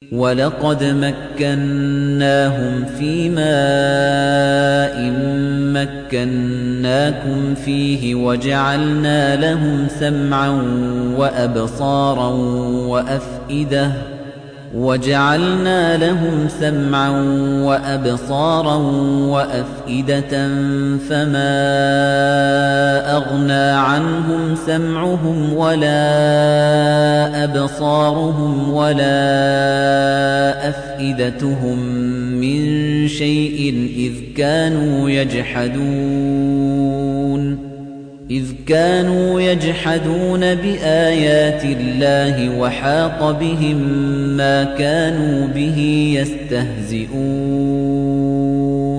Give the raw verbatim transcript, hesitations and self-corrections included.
وَلَقَدْ مَكَّنَّاهُمْ فِي مَاءٍ مَّكَّنَّاكُمْ فِيهِ وَجَعَلْنَا لَهُمْ سَمْعًا وَأَبْصَارًا وَأَفْئِدَةً وَجَعَلْنَا لَهُمْ سَمْعًا وَأَبْصَارًا وَأَفْئِدَةً فَمَا أَغْنَىٰ عَنْهُمْ سَمْعُهُمْ وَلَا أَبْصَارُهُمْ وَلَا أَفْئِدَتُهُم مِّن شَيْءٍ إِذْ كَانُوا يَجْحَدُونَ إِذْ كَانُوا يَجْحَدُونَ بِآيَاتِ اللَّهِ وَحَاقَ بِهِم مَّا كَانُوا بِهِ يَسْتَهْزِئُونَ